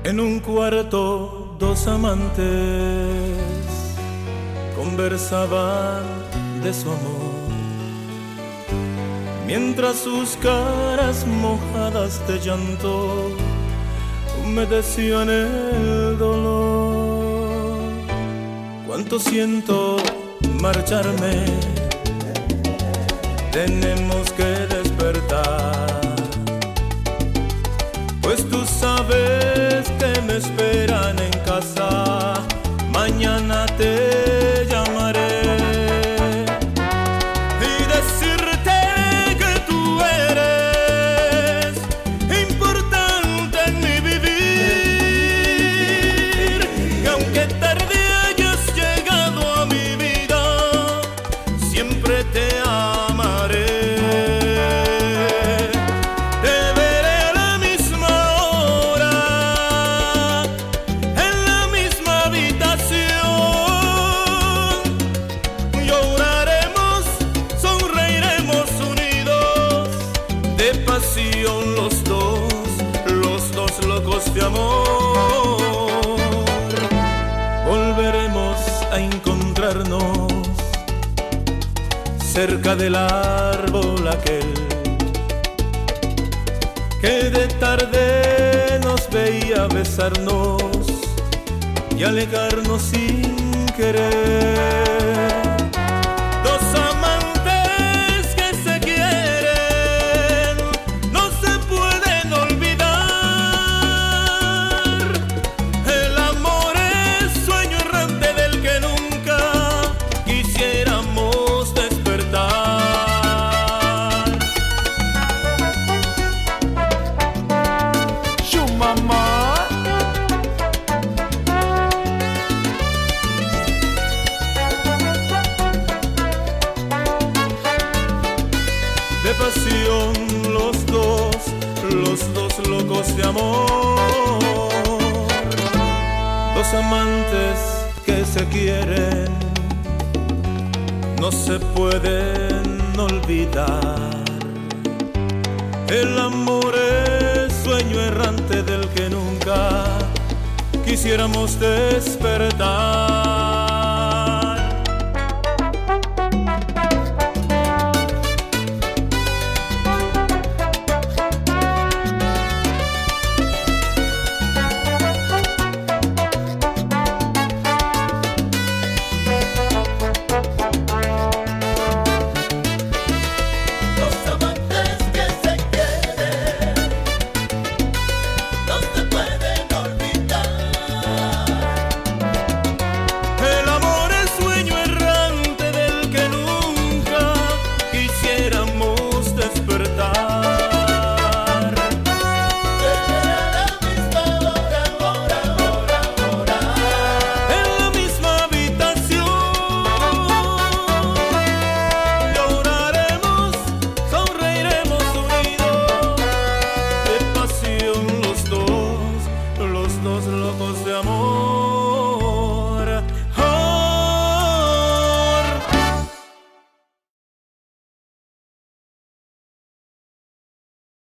En un cuarto, dos amantes conversaban de su amor, mientras sus caras mojadas de llanto humedecían el dolor. Cuánto siento marcharme, tenemos que despertar, pues tú sabes que me esperan en casa. Mañana te llamaré y decirte que tú eres importante en mi vivir, que aunque tarde hayas llegado a mi vida, siempre te amaré. Los dos locos de amor, volveremos a encontrarnos cerca del árbol aquel que de tarde nos veía besarnos y alegarnos sin querer. Dos amantes que se quieren no se pueden olvidar. El amor es sueño errante del que nunca quisiéramos despertar. Su mamá. De pasión los dos locos de amor, dos amantes que se quieren, no se pueden olvidar. El amor es sueño errante del que nunca quisiéramos despertar. Los dos locos de amor.